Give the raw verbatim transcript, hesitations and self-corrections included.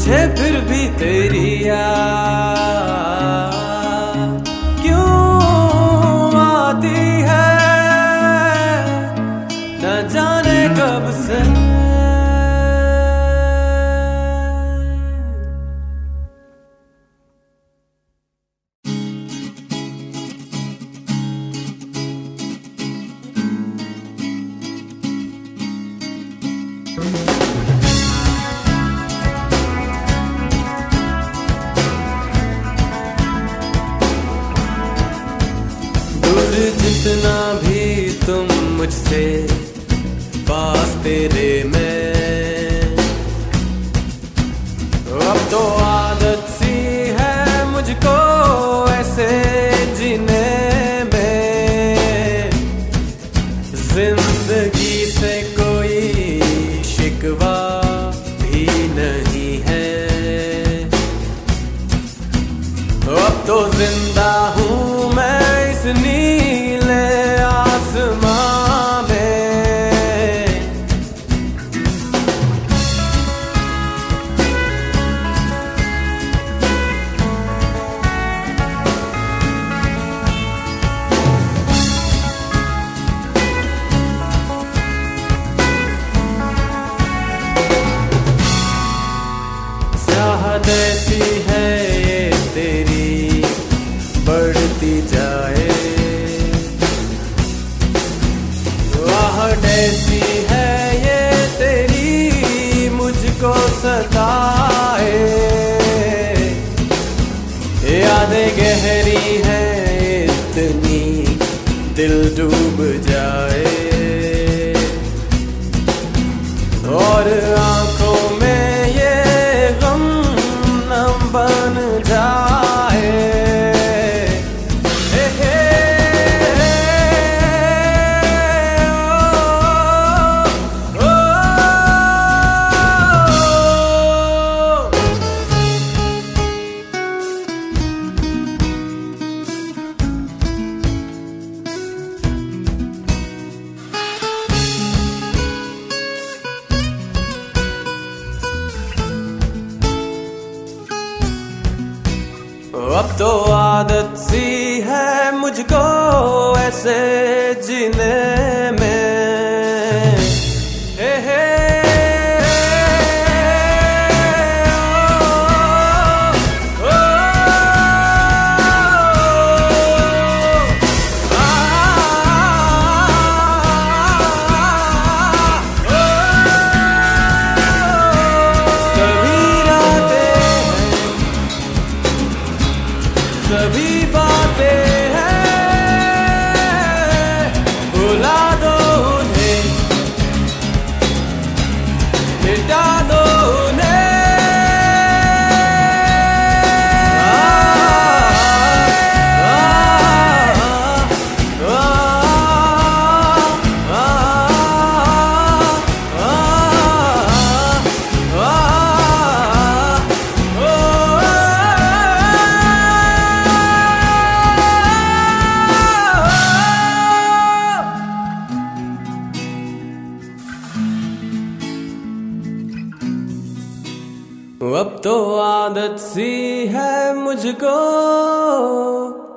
मुझे फिर भी तेरी याद क्यों आती है, न जाने कब से। दूर जितना भी तुम मुझसे, पास तेरे में। अब तो आदत सी है मुझको ऐसे जीने में, जिंदगी से कोई शिकवा भी नहीं है। अब तो जिंदा हूँ मैं इस नीले आसमां में। चाहत ऐसी है ये तेरी बढ़ती जाए, आहट ऐसी है ये तेरी मुझको सताए। यादें गहरी है इतनी दिल डूब जाए, और आंखों में ये गम नम बन जाए। हे हे ओ, ओ, अब तो आदत सी है मुझको ऐसे जीने में। हे हे ओ, ओ, आ, ओ, सभी रातें सभी बातें हैं, भुला दो उन्हें, मिटा दो उन्हें। आ, आ, आ, आ, अब तो आदत सी है मुझको